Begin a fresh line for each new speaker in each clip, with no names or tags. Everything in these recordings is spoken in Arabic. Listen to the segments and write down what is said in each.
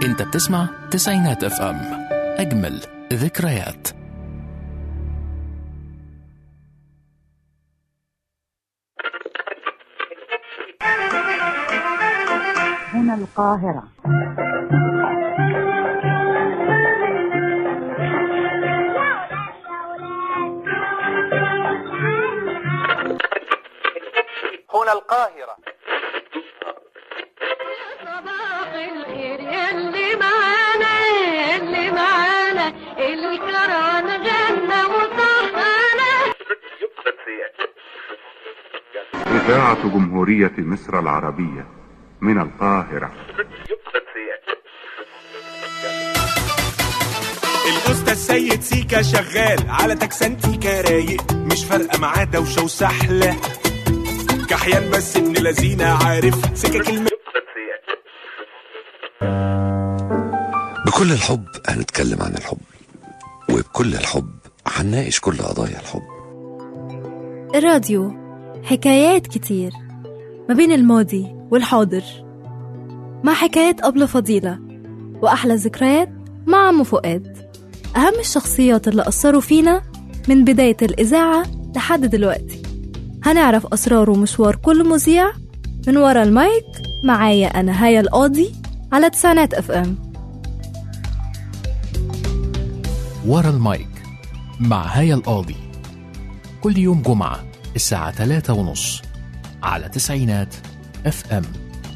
انت بتسمع تسعينات اف ام، اجمل ذكريات.
هنا القاهرة.
هنا القاهرة.
صباح الخير اللي معانا الكران غنى وصحانا.
إذاعة جمهورية مصر العربية من القاهرة.
الأستاذ سيد سيكا شغال على تكسنتيكا رايق، مش فارقة معاه دوشة وسحلة، كحيان بس ابن لذينة عارف سكك
بكل الحب هنتكلم عن الحب، وبكل الحب هنناقش كل قضايا الحب.
الراديو حكايات كتير ما بين الماضي والحاضر، مع حكايات أبلة فضيلة وأحلى ذكريات مع عم فؤاد، أهم الشخصيات اللي أثروا فينا من بداية الإذاعة لحد دلوقتي. هنعرف أسرار ومشوار كل مذيع من ورا المايك. معايا أنا هيا القاضي على تسعينات اف ام.
ورا المايك مع هيا القاضي، كل يوم جمعة الساعة 3:30 على تسعينات اف ام.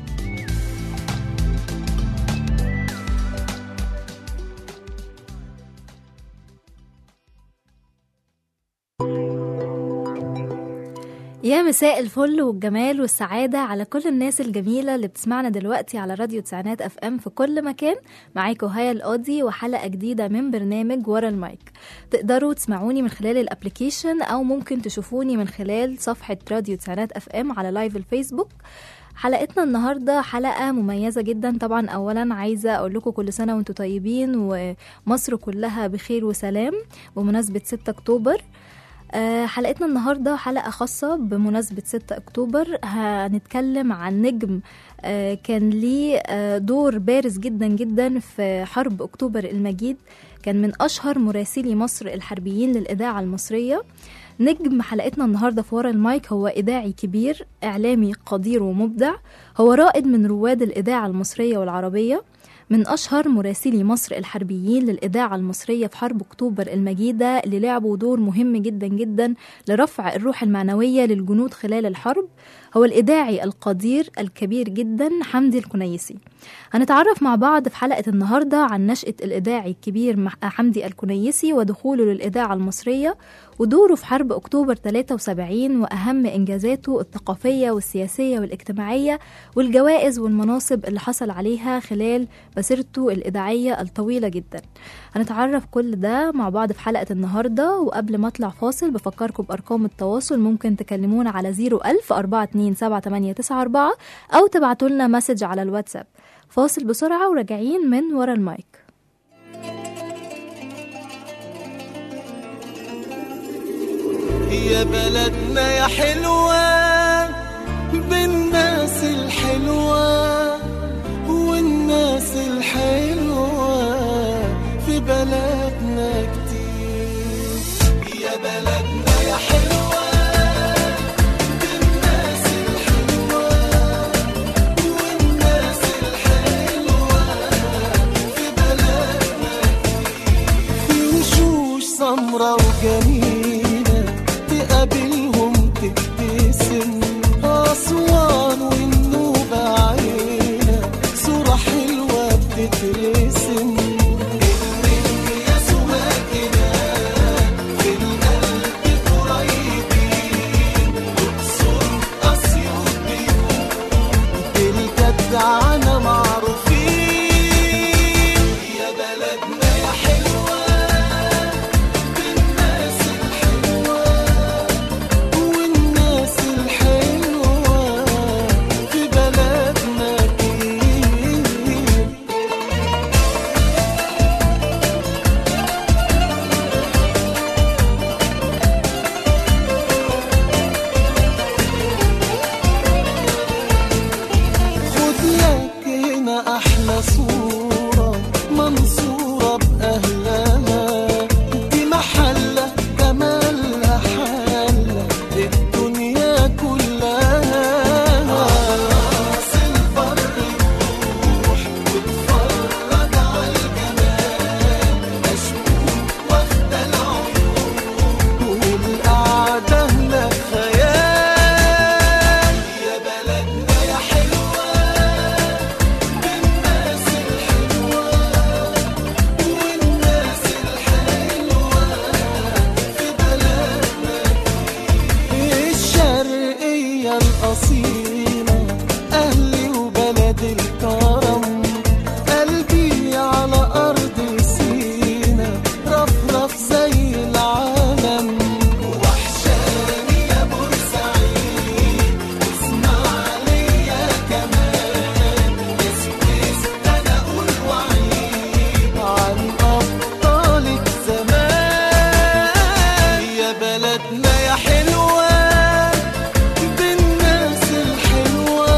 يا مساء الفل والجمال والسعادة على كل الناس الجميلة اللي بتسمعنا دلوقتي على راديو تسعينات اف ام في كل مكان. معاكم هيا القاضي وحلقة جديدة من برنامج ورا المايك. تقدروا تسمعوني من خلال الابليكيشن او ممكن تشوفوني من خلال صفحة راديو تسعينات اف ام على لايف الفيسبوك. حلقتنا النهاردة حلقة مميزة جدا. طبعا اولا عايزة اقول لكم كل سنة وانتم طيبين ومصر كلها بخير وسلام بمناسبة 6 اكتوبر. حلقتنا النهاردة حلقة خاصة بمناسبة 6 أكتوبر. هنتكلم عن نجم كان ليه دور بارز جدا جدا في حرب أكتوبر المجيد. كان من أشهر مراسلي مصر الحربيين للإذاعة المصرية. نجم حلقتنا النهاردة في ورا المايك هو إذاعي كبير، إعلامي قدير ومبدع. هو رائد من رواد الإذاعة المصرية والعربية، من أشهر مراسلي مصر الحربيين للإذاعة المصرية في حرب أكتوبر المجيدة، اللي لعبوا دور مهم جدا جدا لرفع الروح المعنوية للجنود خلال الحرب. هو الإذاعي القدير الكبير جدا حمدي الكنيسي. هنتعرف مع بعض في حلقة النهاردة عن نشأة الإذاعي الكبير حمدي الكنيسي ودخوله للإذاعة المصرية ودوره في حرب أكتوبر 73 وأهم إنجازاته الثقافية والسياسية والاجتماعية والجوائز والمناصب اللي حصل عليها خلال مسيرته الإذاعية الطويلة جدا. هنتعرف كل ده مع بعض في حلقة النهاردة. وقبل ما أطلع فاصل بفكركم بأرقام التواصل. ممكن تكلمونا على 010427894 أو تبعتوا لنا مسج على الواتساب. فاصل بسرعة وراجعين من ورا المايك.
يا بلدنا يا حلوة بالناس الحلوة والناس الحلوة في بلدنا كتير. يا بلدنا يا حلوة بالناس الحلوة والناس الحلوة في بلدنا كتير. في وشوش سمرة وجميلة تقابلهم تبتسم أصيلة، أهلي وبلد الكرم، قلبي على أرض سينا رفرف زي العالم. وحشاني يا بورسعيد وإسماعيلية كمان، اسكت أنا أقول وعيد عن أبطالك زمان. يا بلدنا يا حلوة بالناس الحلوة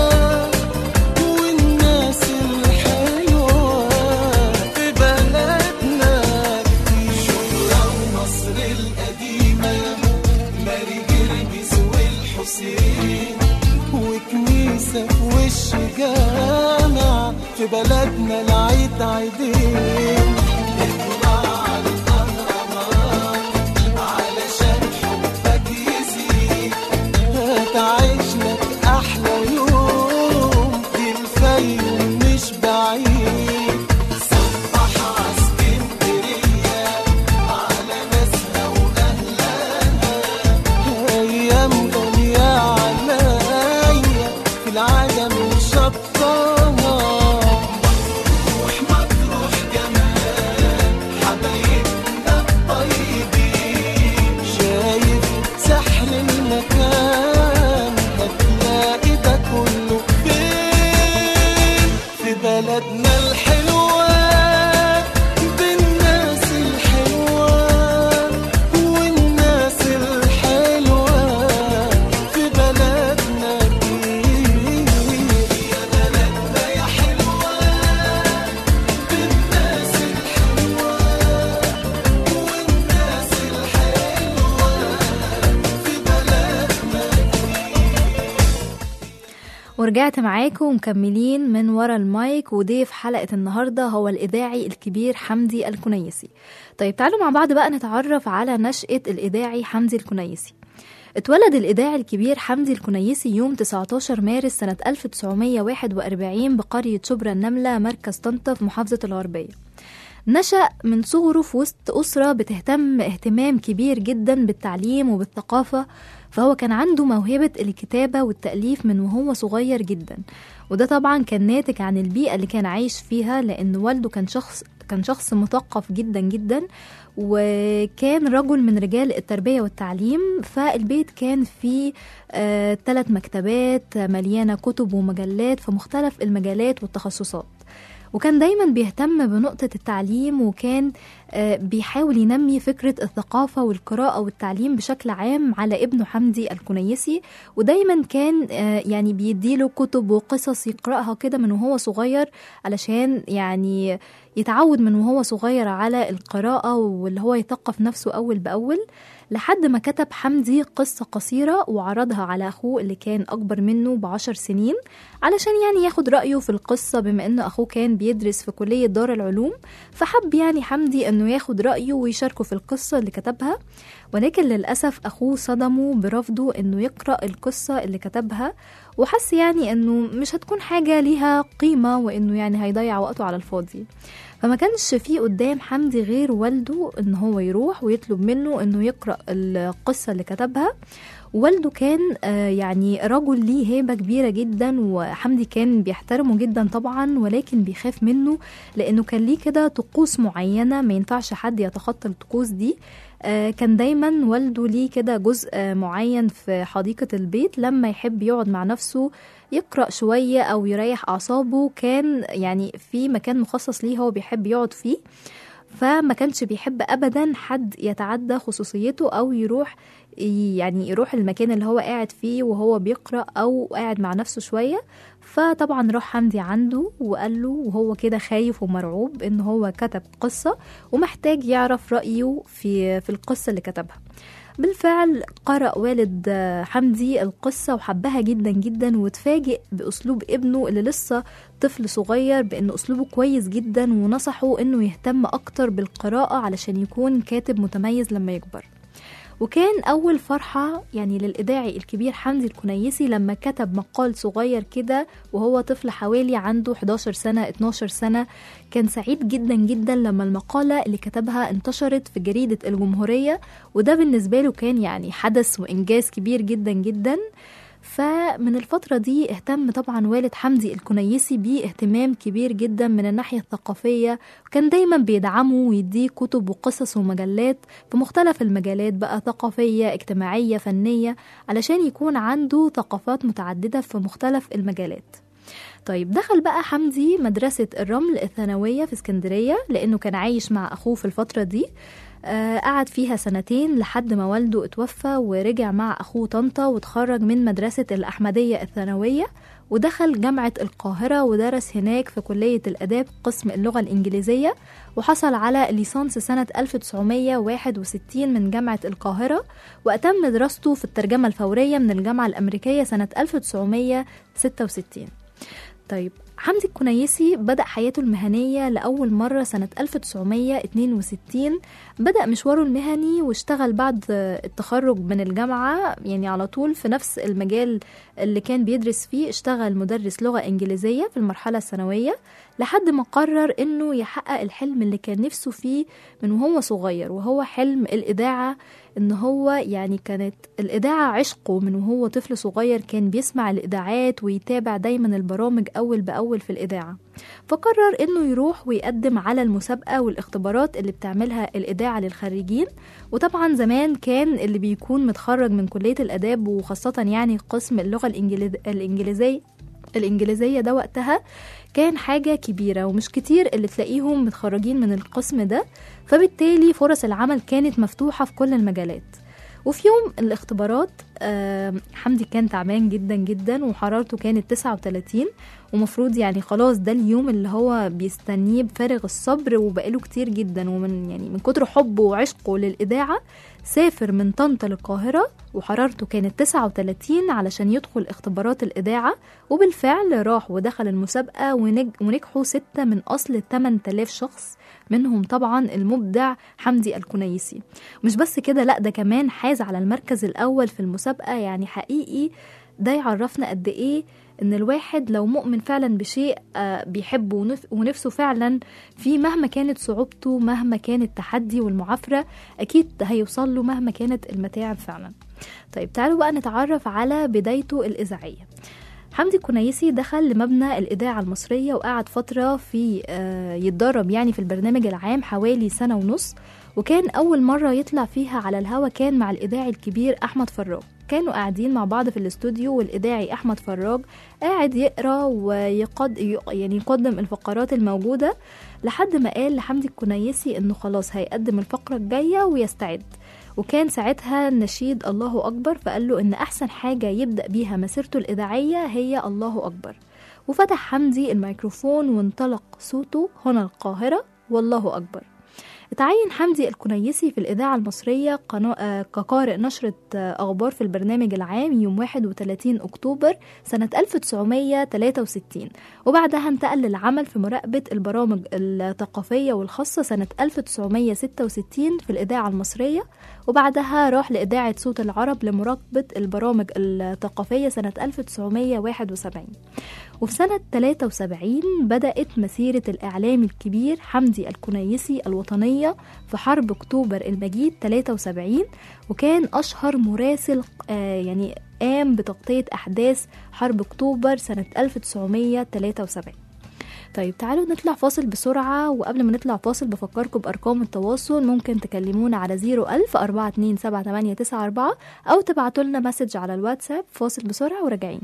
والناس الحلوة في بلدنا كتير. شبرا ومصر القديمة، ماري جرجس والحسين، وكنيسة في وش جامع في بلدنا العيد عيدين. اطلع على الأهرامات علشان حبك يزيد، هتعيش لك أحلى يوم، دي الفيوم مش بعيد. صبح عاسكندرية على ناسها وأهلها، أيام غالية عليا في العالم وشطها. مطروح كمان حبايبنا الطيبين، شايف سحر المكان، هتلاقي ده كله فين؟ في بلدنا الحلوة بالناس الحلوة والناس الحلوة في بلدنا كتير. يا بلدنا يا حلوة بالناس الحلوة والناس الحلوة في بلدنا.
ورجعت معاكم ومكملين من ورا المايك، وضيف حلقة النهاردة هو الإذاعي الكبير حمدي الكنيسي. طيب تعالوا مع بعض بقى نتعرف على نشأة الإذاعي حمدي الكنيسي. اتولد الإذاعي الكبير حمدي الكنيسي يوم 19 مارس سنة 1941 بقرية شبرا النملة مركز طنطا في محافظة الغربية. نشأ من صغره في وسط أسرة بتهتم اهتمام كبير جدا بالتعليم وبالثقافة، فهو كان عنده موهبة الكتابة والتأليف من وهو صغير جدا، وده طبعا كان ناتج عن البيئة اللي كان عايش فيها، لأن والده كان شخص مثقف جدا جدا، وكان رجل من رجال التربية والتعليم. فالبيت كان فيه 3 مكتبات مليانة كتب ومجلات في مختلف المجالات والتخصصات، وكان دايما بيهتم بنقطة التعليم، وكان بيحاول ينمي فكرة الثقافة والقراءة والتعليم بشكل عام على ابنه حمدي الكنيسي. ودايما كان يعني بيديله كتب وقصص يقرأها كده من وهو صغير، علشان يعني يتعود من وهو صغير على القراءة واللي هو يثقف نفسه أول بأول، لحد ما كتب حمدي قصة قصيرة وعرضها على أخوه اللي كان أكبر منه ب10 سنين، علشان يعني ياخد رأيه في القصة، بما أنه أخوه كان بيدرس في كلية دار العلوم، فحب يعني حمدي أنه ياخد رأيه ويشاركه في القصة اللي كتبها. ولكن للأسف أخوه صدمه برفضه أنه يقرأ القصة اللي كتبها، وحس يعني أنه مش هتكون حاجة ليها قيمة، وأنه يعني هيضيع وقته على الفاضي. فما كانش فيه قدام حمدي غير والده ان هو يروح ويطلب منه انه يقرأ القصة اللي كتبها. والده كان يعني رجل ليه هيبة كبيرة جدا، وحمدي كان بيحترمه جدا طبعا، ولكن بيخاف منه لأنه كان ليه كده طقوس معينة ما ينفعش حد يتخطى الطقوس دي. كان دايما والده ليه كده جزء معين في حديقة البيت، لما يحب يقعد مع نفسه يقرأ شوية أو يريح أعصابه، كان يعني في مكان مخصص ليه هو بيحب يقعد فيه، فما كانش بيحب أبدا حد يتعدى خصوصيته أو يروح المكان اللي هو قاعد فيه وهو بيقرأ أو قاعد مع نفسه شوية. فطبعا راح حمدي عنده وقال له، وهو كده خايف ومرعوب إن هو كتب قصة ومحتاج يعرف رأيه في القصة اللي كتبها. بالفعل قرأ والد حمدي القصة وحبها جدا جدا، وتفاجئ بأسلوب ابنه اللي لسه طفل صغير بأن أسلوبه كويس جدا، ونصحه أنه يهتم أكتر بالقراءة علشان يكون كاتب متميز لما يكبر. وكان أول فرحة يعني للإذاعي الكبير حمدي الكنيسي لما كتب مقال صغير كده وهو طفل حوالي عنده 11 سنة 12 سنة. كان سعيد جدا جدا لما المقالة اللي كتبها انتشرت في جريدة الجمهورية، وده بالنسبة له كان يعني حدث وإنجاز كبير جدا جدا. فمن الفترة دي اهتم طبعا والد حمدي الكنيسي بيه اهتمام كبير جدا من الناحية الثقافية، وكان دايما بيدعمه ويديه كتب وقصص ومجلات في مختلف المجالات بقى، ثقافية اجتماعية فنية، علشان يكون عنده ثقافات متعددة في مختلف المجالات. طيب دخل بقى حمدي مدرسة الرمل الثانوية في اسكندرية لأنه كان عايش مع أخوه في الفترة دي. قعد فيها 2 لحد ما والده اتوفى، ورجع مع أخوه طنطا وتخرج من مدرسة الأحمدية الثانوية، ودخل جامعة القاهرة ودرس هناك في كلية الآداب قسم اللغة الإنجليزية، وحصل على ليسانس سنة 1961 من جامعة القاهرة، وأتم دراسته في الترجمة الفورية من الجامعة الأمريكية سنة 1966. طيب حمدي الكنيسي بدأ حياته المهنية لأول مرة سنة 1962. بدأ مشواره المهني واشتغل بعد التخرج من الجامعة، يعني على طول في نفس المجال اللي كان بيدرس فيه، اشتغل مدرس لغة إنجليزية في المرحلة الثانوية، لحد ما قرر إنه يحقق الحلم اللي كان نفسه فيه من وهو صغير، وهو حلم الإذاعة. إن هو يعني كانت الإذاعة عشقه من وهو طفل صغير، كان بيسمع الإذاعات ويتابع دايما البرامج أول بأول في الإذاعة. فقرر إنه يروح ويقدم على المسابقة والاختبارات اللي بتعملها الإذاعة للخريجين. وطبعا زمان كان اللي بيكون متخرج من كلية الآداب، وخاصة يعني قسم اللغة الإنجليزية ده وقتها كان حاجة كبيرة، ومش كتير اللي تلاقيهم متخرجين من القسم ده، فبالتالي فرص العمل كانت مفتوحة في كل المجالات. وفي يوم الاختبارات حمدي كان تعبان جدا جدا، وحرارته كانت 39، ومفروض يعني خلاص ده اليوم اللي هو بيستنيه بفارغ الصبر، وبقاله كتير جدا، ومن يعني من كتر حبه وعشقه للإذاعة سافر من طنطا للقاهرة، وحرارته كانت 39 علشان يدخل اختبارات الإذاعة. وبالفعل راح ودخل المسابقة ونجحوا 6 من أصل 8000 شخص، منهم طبعا المبدع حمدي الكنيسي. مش بس كده، لا ده كمان حاز على المركز الأول في المسابقة. يعني حقيقي ده يعرفنا قد إيه إن الواحد لو مؤمن فعلا بشيء بيحبه ونفسه فعلا فيه، مهما كانت صعوبته، مهما كان التحدي والمعافرة، أكيد هيوصل له مهما كانت المتاعب فعلا. طيب تعالوا بقى نتعرف على بدايته الإذاعية. حمدي الكنيسي دخل لمبنى الإذاعة المصرية، وقعد فترة في يتدرب يعني في البرنامج العام حوالي 1.5 سنة، وكان أول مرة يطلع فيها على الهوا كان مع الإذاعي الكبير أحمد فراج. كانوا قاعدين مع بعض في الاستوديو، والإذاعي أحمد فراج قاعد يقرأ يقدم الفقرات الموجودة، لحد ما قال لحمدي الكنيسي إنه خلاص هيقدم الفقرة الجاية ويستعد. وكان ساعتها نشيد الله أكبر، فقال له إن أحسن حاجة يبدأ بيها مسيرته الإذاعية هي الله أكبر. وفتح حمدي الميكروفون وانطلق صوته هنا القاهرة والله أكبر. اتعين حمدي الكنيسي في الإذاعة المصرية كقارئ نشرة أخبار في البرنامج العام يوم 31 أكتوبر سنة 1963، وبعدها انتقل للعمل في مراقبة البرامج الثقافية والخاصة سنة 1966 في الإذاعة المصرية، وبعدها راح لإذاعة صوت العرب لمراقبة البرامج الثقافية سنة 1971. وفي سنة 73 بدأت مسيرة الإعلام الكبير حمدي الكنيسي الوطنية في حرب أكتوبر المجيد 73، وكان أشهر مراسل يعني قام بتغطية أحداث حرب أكتوبر سنة 1973. طيب تعالوا نطلع فاصل بسرعة، وقبل ما نطلع فاصل بفكركم بأرقام التواصل. ممكن تكلمونا على 010427894 أو تبعتوا لنا مسج على الواتساب. فاصل بسرعة وراجعين.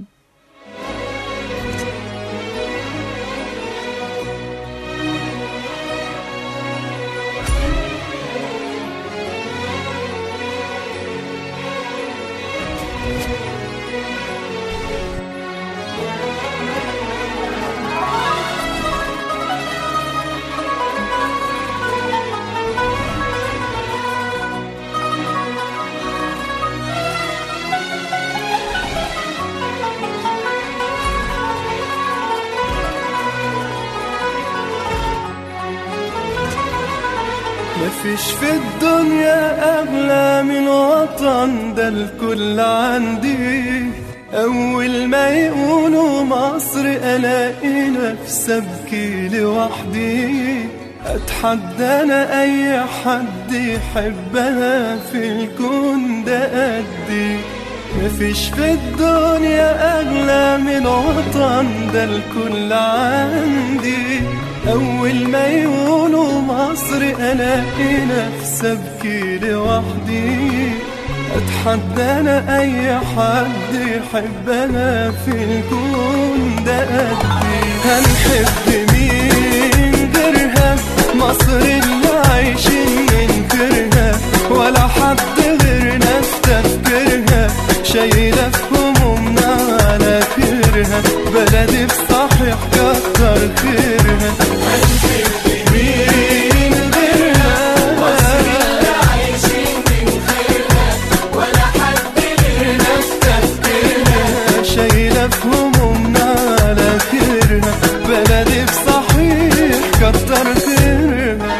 مفيش في الدنيا أغلى من وطن، ده الكل عندي. أول ما يقولوا مصر ألاقي نفسي أبكي لوحدي. أتحدى أنا أي حد يحبها في الكون ده قدي. مفيش في الدنيا أغلى من وطن، ده الكل عندي. أول ما يقولوا مصر ألاقي نفسي أبكي لوحدي. أتحدى أنا أي حد يحب أنا في الكون ده قدي. هنحب مين غيرها؟ مصر اللي عايشين ننكرها، ولا حد غيرنا استفكرها. شايلة في همومنا على خيرها، بلدي بصحيح كتر خيرها. هنحب مين غيرها؟ مصر اللي عايشين ننكرها، ولا حد غيرنا استفكرها. شايلة في همومنا على خيرها، بلدي بصحيح كتر خيرها.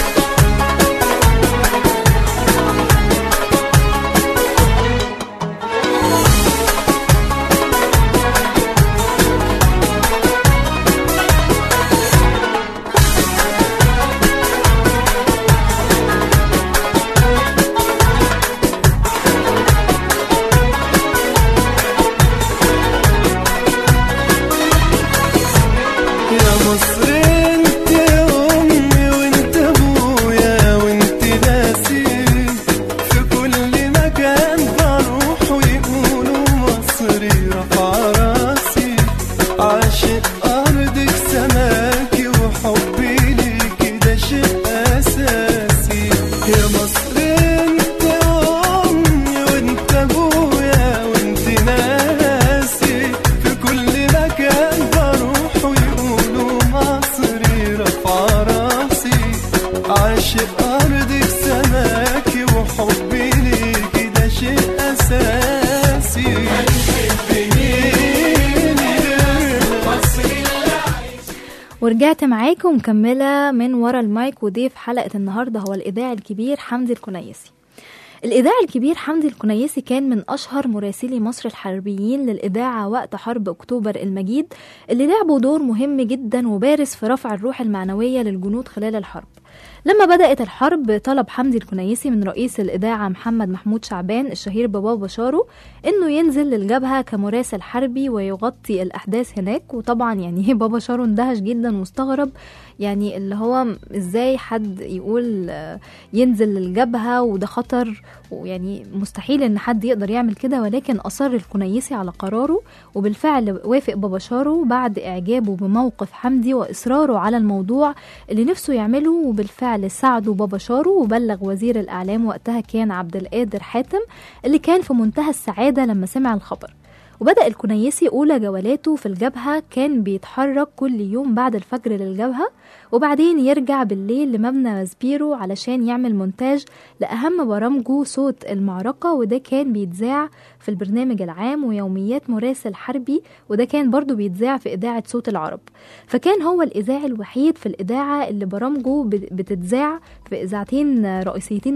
ورجعت معاكم مكملة من ورا المايك، وضيف حلقة النهاردة هو الإذاعي الكبير حمدي الكنيسي. الإذاعي الكبير حمدي الكنيسي كان من أشهر مراسلي مصر الحربيين للإذاعة وقت حرب أكتوبر المجيد، اللي لعبوا دور مهم جدا وبارز في رفع الروح المعنوية للجنود خلال الحرب. لما بدأت الحرب طلب حمدي الكنيسي من رئيس الإذاعة محمد محمود شعبان الشهير ببابا شارو إنه ينزل للجبهة كمراسل حربي ويغطي الأحداث هناك. وطبعا يعني بابا شارو اندهش جدا واستغرب، يعني اللي هو إزاي حد يقول ينزل للجبهة وده خطر، ويعني مستحيل إن حد يقدر يعمل كده. ولكن أصر الكنيسي على قراره، وبالفعل وافق بابا شارو بعد إعجابه بموقف حمدي وإصراره على الموضوع اللي نفسه يعمله. وبالفعل ساعده بابا شارو وبلغ وزير الإعلام وقتها كان عبد القادر حاتم، اللي كان في منتهى السعادة لما سمع الخبر. وبدأ الكنيسي أولى جولاته في الجبهة، كان بيتحرك كل يوم بعد الفجر للجبهة، وبعدين يرجع بالليل لمبنى سبيرو علشان يعمل مونتاج لأهم برامجه صوت المعركة، وده كان بيتذاع في البرنامج العام، ويوميات مراسل حربي، وده كان برضو بيتذاع في إذاعة صوت العرب. فكان هو الإذاعي الوحيد في الإذاعة اللي برامجه بتتذاع في إذاعتين رئيسيتين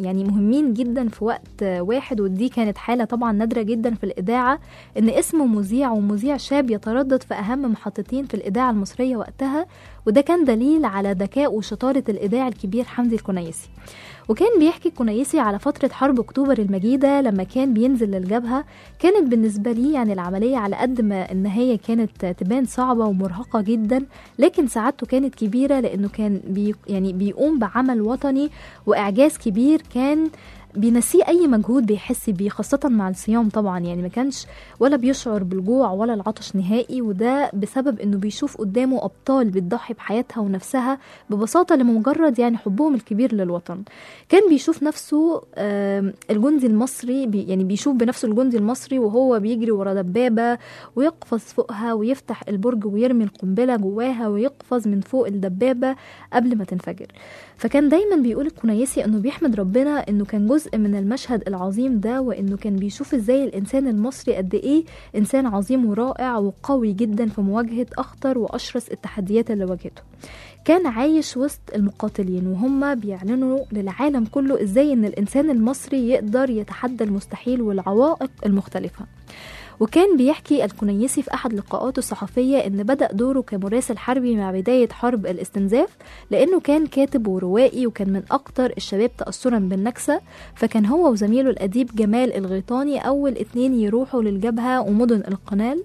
مهمين جدا في وقت واحد. ودي كانت حالة طبعا نادرة جدا في الإذاعة، إن اسم مذيع ومذيع شاب يتردد في أهم محطتين في الإذاعة المصرية وقتها، وده كان دليل على ذكاء وشطارة الإذاعي الكبير حمدي الكنيسي. وكان بيحكي الكنيسي على فترة حرب أكتوبر المجيدة لما كان بينزل للجبهة. كانت بالنسبة لي يعني العملية على قد ما إن هي كانت تبان صعبة ومرهقة جدا، لكن سعادته كانت كبيرة لأنه كان بيقوم بعمل وطني وإعجاز كبير كان بينسيه أي مجهود بيحس بيه، خاصة مع الصيام طبعا. يعني ما كانش ولا بيشعر بالجوع ولا العطش نهائي، وده بسبب انه بيشوف قدامه أبطال بتضحي بحياتها ونفسها ببساطة لمجرد يعني حبهم الكبير للوطن. كان بيشوف نفسه الجندي المصري بيشوف بنفسه الجندي المصري وهو بيجري ورا دبابة ويقفز فوقها ويفتح البرج ويرمي القنبلة جواها ويقفز من فوق الدبابة قبل ما تنفجر. فكان دايما بيقول الكنيسي انه بيحمد ربنا انه كان جزء من المشهد العظيم ده، وانه كان بيشوف ازاي الانسان المصري قد ايه انسان عظيم ورائع وقوي جدا في مواجهة اخطر واشرس التحديات اللي واجهته. كان عايش وسط المقاتلين وهم بيعلنوا للعالم كله ازاي ان الانسان المصري يقدر يتحدى المستحيل والعوائق المختلفة. وكان بيحكي الكنيسي في أحد لقاءاته الصحفية إن بدأ دوره كمراسل حربي مع بداية حرب الاستنزاف، لأنه كان كاتب وروائي وكان من أكتر الشباب تأثرا بالنكسة، فكان هو وزميله الأديب جمال الغيطاني أول 2 يروحوا للجبهة ومدن القنال،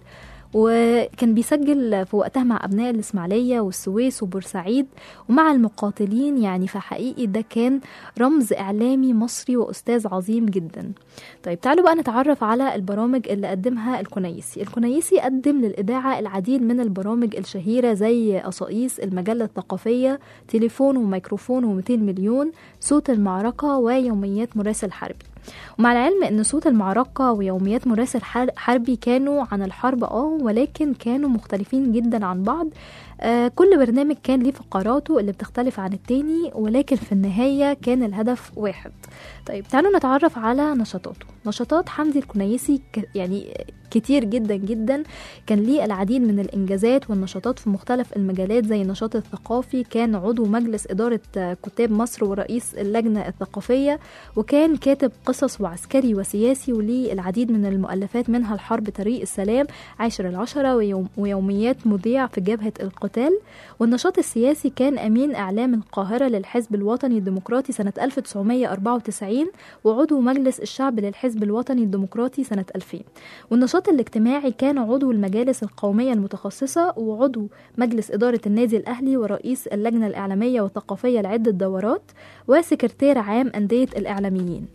وكان بيسجل في وقتها مع أبناء الإسماعيلية والسويس وبورسعيد ومع المقاتلين. يعني فحقيقي ده كان رمز إعلامي مصري وأستاذ عظيم جدا. طيب تعالوا بقى نتعرف على البرامج اللي قدمها الكنيسي. الكنيسي قدم للإذاعة العديد من البرامج الشهيرة زي قصائص، المجلة الثقافية، تليفون وميكروفون و200 مليون، صوت المعركة، ويوميات مراسل حربي. ومع العلم ان صوت المعركة ويوميات مراسل حربي كانوا عن الحرب ولكن كانوا مختلفين جدا عن بعض. كل برنامج كان ليه فقراته اللي بتختلف عن التاني، ولكن في النهاية كان الهدف واحد. طيب تعالوا نتعرف على نشاطاته. نشاطات حمدي الكنيسي يعني كتير جدا جدا، كان ليه العديد من الإنجازات والنشاطات في مختلف المجالات، زي النشاط الثقافي، كان عضو مجلس إدارة كتاب مصر ورئيس اللجنة الثقافية، وكان كاتب قصص وعسكري وسياسي، وليه العديد من المؤلفات منها الحرب طريق السلام، عاشر العشرة، ويوميات مذيع في جبهة القتال. والنشاط السياسي كان أمين إعلام القاهرة للحزب الوطني الديمقراطي سنة 1994، وعضو مجلس الشعب للحزب الوطني الديمقراطي سنة 2000. والنشاط الاجتماعي كان عضو المجالس القومية المتخصصة، وعضو مجلس إدارة النادي الأهلي، ورئيس اللجنة الإعلامية والثقافية لعدة دورات، وسكرتير عام أندية الإعلاميين.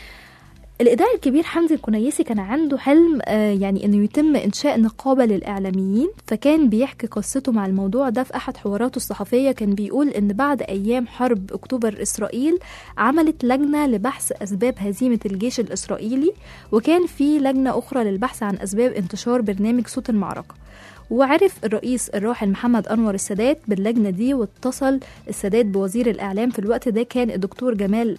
الإذاعي الكبير حمدي الكنيسي كان عنده حلم يعني أنه يتم إنشاء نقابة للإعلاميين، فكان بيحكي قصته مع الموضوع ده في أحد حواراته الصحفية. كان بيقول أن بعد أيام حرب أكتوبر إسرائيل عملت لجنة لبحث أسباب هزيمة الجيش الإسرائيلي، وكان في لجنة أخرى للبحث عن أسباب انتشار برنامج صوت المعركة. وعرف الرئيس الراحل محمد أنور السادات باللجنة دي، واتصل السادات بوزير الإعلام في الوقت ده كان الدكتور جمال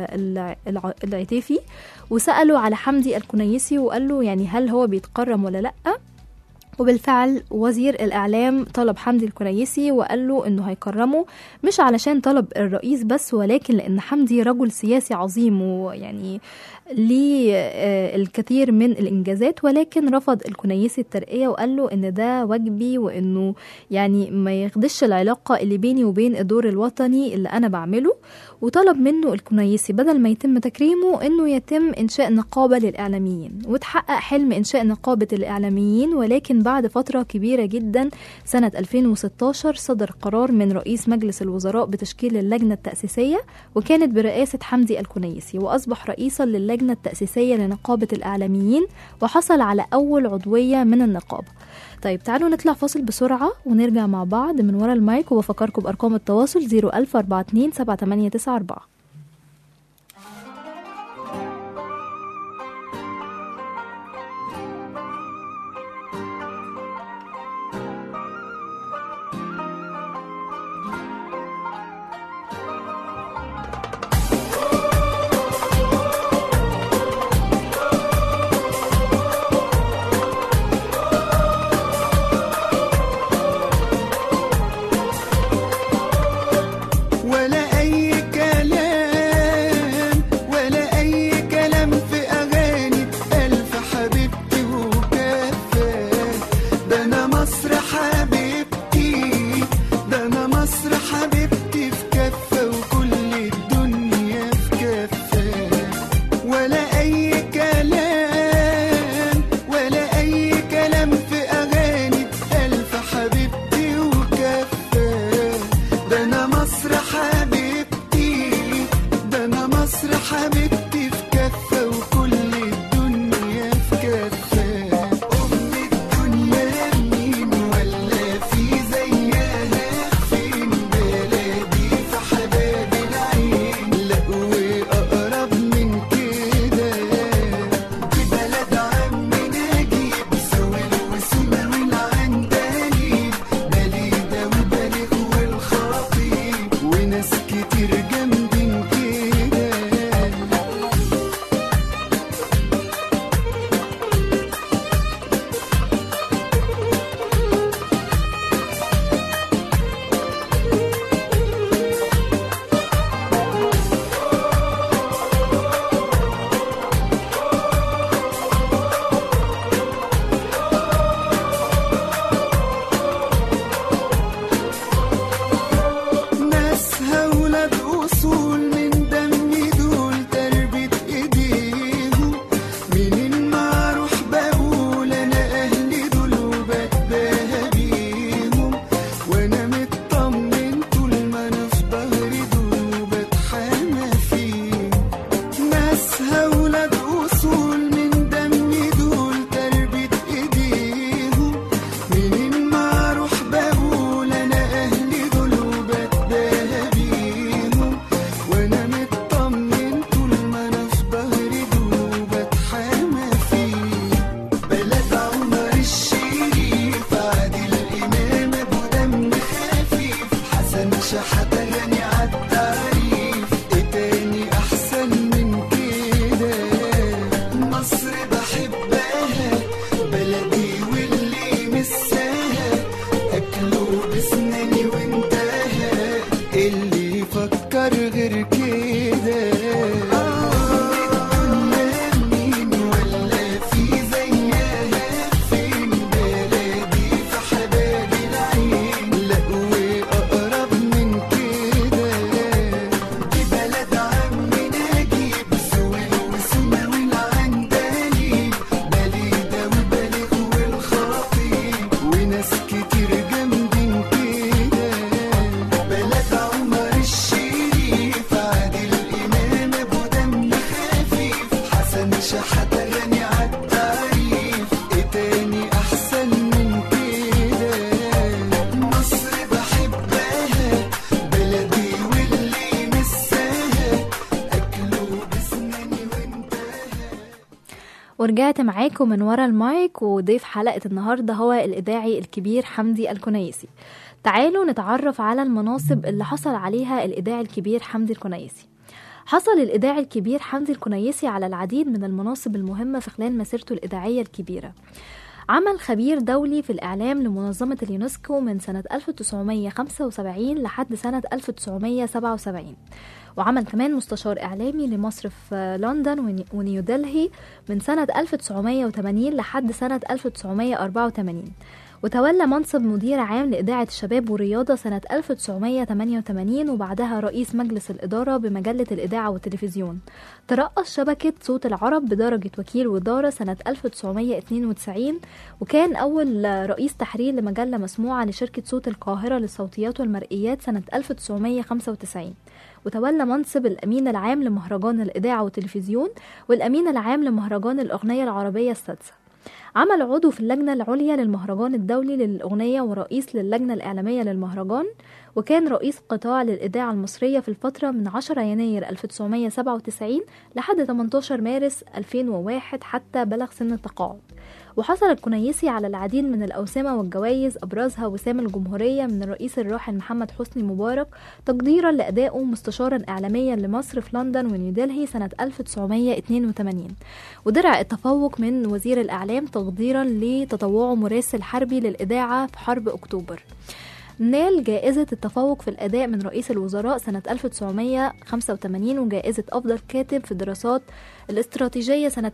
العتيفي، وسأله على حمدي الكنيسي وقال له يعني هل هو بيتكرم ولا لأ. وبالفعل وزير الإعلام طلب حمدي الكنيسي وقال له إنه هيكرمه، مش علشان طلب الرئيس بس، ولكن لأن حمدي رجل سياسي عظيم ويعني ليه الكثير من الإنجازات، ولكن رفض الكنيسي الترقية وقال له إن ده واجبي، وإنه يعني ما يخدش العلاقة اللي بيني وبين الدور الوطني اللي أنا بعمله. وطلب منه الكنيسي بدل ما يتم تكريمه إنه يتم إنشاء نقابة للإعلاميين، وتحقق حلم إنشاء نقابة الإعلاميين. ولكن بعد فترة كبيرة جدا سنة 2016 صدر قرار من رئيس مجلس الوزراء بتشكيل اللجنة التأسيسية، وكانت برئاسة حمدي الكنيسي، وأصبح رئيسا للجنة التأسيسية لنقابة الإعلاميين، وحصل على أول عضوية من النقابة. طيب تعالوا نطلع فاصل بسرعة ونرجع مع بعض من وراء المايك، وبفكركم بأرقام التواصل 010427894. ورجعت معاكم من ورا المايك، وضيف حلقة النهاردة هو الإذاعي الكبير حمدي الكنيسي. تعالوا نتعرف على المناصب اللي حصل عليها الإذاعي الكبير حمدي الكنيسي. حصل الإذاعي الكبير حمدي الكنيسي على العديد من المناصب المهمة في خلال مسيرته الإذاعية الكبيرة. عمل خبير دولي في الإعلام لمنظمة اليونسكو من سنة 1975 لحد سنة 1977، وعمل كمان مستشار إعلامي لمصر في لندن ونيودلهي من سنة 1980 لحد سنة 1984، وتولى منصب مدير عام لإذاعة الشباب والرياضة سنة 1988، وبعدها رئيس مجلس الإدارة بمجلة الإذاعة والتلفزيون. ترأس شبكة صوت العرب بدرجة وكيل وزارة سنة 1992، وكان أول رئيس تحرير لمجلة مسموعة لشركة صوت القاهرة للصوتيات والمرئيات سنة 1995، وتولى منصب الأمين العام لمهرجان الإذاعة والتلفزيون والأمين العام لمهرجان الأغنية العربية السادسة. عمل عضو في اللجنة العليا للمهرجان الدولي للأغنية ورئيس للجنة الإعلامية للمهرجان، وكان رئيس قطاع للإذاعة المصرية في الفترة من 10 يناير 1997 لحد 18 مارس 2001 حتى بلغ سن التقاعد. وحصل الكنيسي على العديد من الأوسمة والجوائز، أبرزها وسام الجمهورية من الرئيس الراحل محمد حسني مبارك تقديرا لأدائه مستشارا إعلاميا لمصر في لندن ونيودلهي سنة 1982، ودرع التفوق من وزير الإعلام تقديرا لتطوعه مراسل حربي للإذاعة في حرب أكتوبر. نال جائزة التفوق في الأداء من رئيس الوزراء سنة 1985، وجائزة أفضل كاتب في الدراسات الاستراتيجية سنة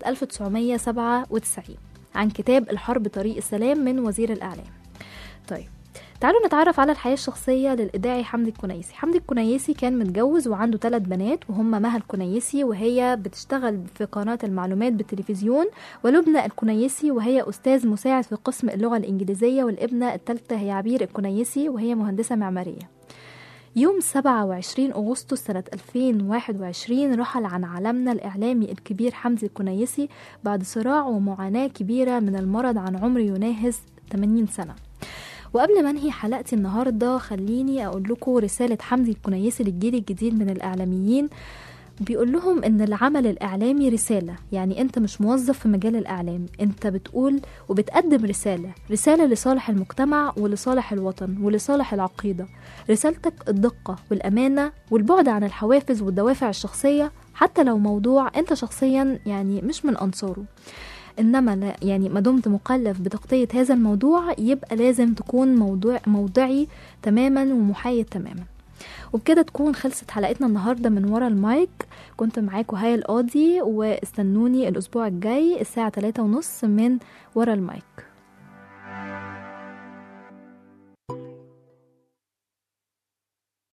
1997 عن كتاب الحرب طريق السلام من وزير الإعلام. طيب تعالوا نتعرف على الحياة الشخصية للإذاعي حمدي الكنيسي. حمدي الكنيسي كان متجوز وعنده 3 بنات، وهم مها الكنيسي وهي بتشتغل في قناة المعلومات بالتلفزيون، ولبنى الكنيسي وهي أستاذ مساعد في قسم اللغة الإنجليزية، والابنة الثالثة هي عبير الكنيسي وهي مهندسة معمارية. يوم 27 أغسطس سنة 2021 رحل عن عالمنا الإعلامي الكبير حمدي الكنيسي بعد صراع ومعاناة كبيرة من المرض عن عمر يناهز 80 سنة. وقبل ما انهي حلقتي النهاردة خليني أقول لكم رسالة حمدي الكنيسي للجيل الجديد من الإعلاميين. بيقول لهم ان العمل الإعلامي رسالة، يعني انت مش موظف في مجال الإعلام، انت بتقول وبتقدم رسالة لصالح المجتمع ولصالح الوطن ولصالح العقيدة. رسالتك الدقة والأمانة والبعد عن الحوافز والدوافع الشخصية، حتى لو موضوع انت شخصيا يعني مش من أنصاره، إنما لا يعني ما دمت مكلف بتغطية هذا الموضوع يبقى لازم تكون موضعي تماما ومحايد تماما. وبكده تكون خلصت حلقتنا النهاردة من ورا المايك. كنت معاكم هاي القاضي، واستنوني الأسبوع الجاي الساعة 3:30 من ورا المايك.